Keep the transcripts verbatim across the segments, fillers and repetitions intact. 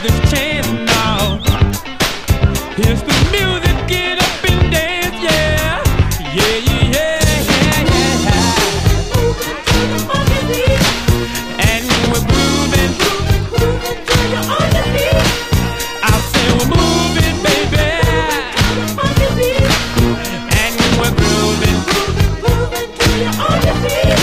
this chance now. Here's the music, get up and dance, yeah. Yeah, yeah, yeah, yeah, yeah. And we're grooving, grooving to your own beat. I say we're moving, baby. And we're grooving, grooving to your own beat.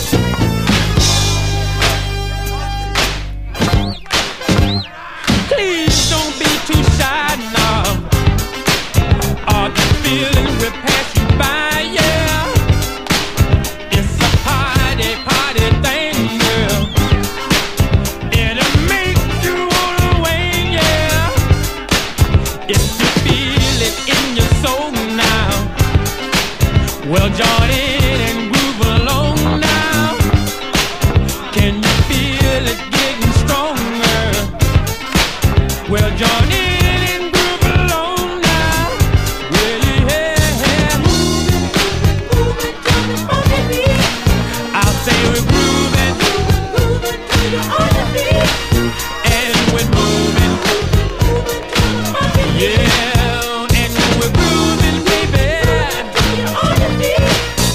Please don't be too shy now. All the feelings will pass you by, yeah. It's a party, party thing, girl. It'll make you wanna wait, yeah. If you feel it in your soul now, well, join in and groove along now. Can you feel it getting stronger? Well, join in and groove along now. Yeah, yeah, yeah. Moving, moving to the funky beat. I'll say we're grooving, grooving to the other beat. And we're moving, moving to the funky beat. Yeah, and we're grooving, baby, to the other beat.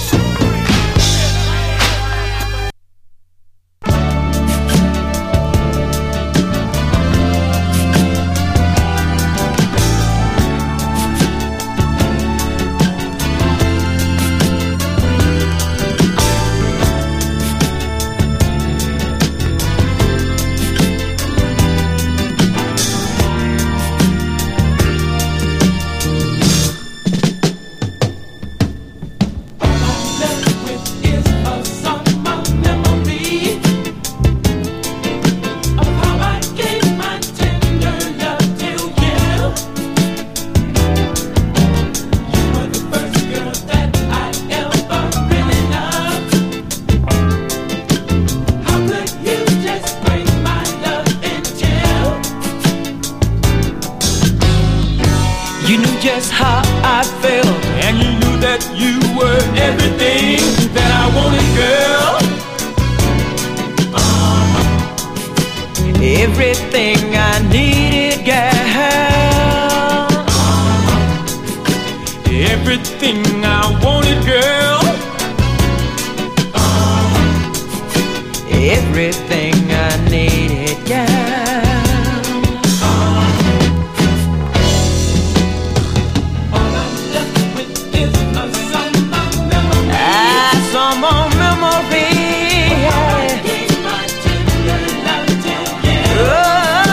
You knew just how I felt, and you knew that you were everything that I wanted, girl. Uh-huh. Everything I need.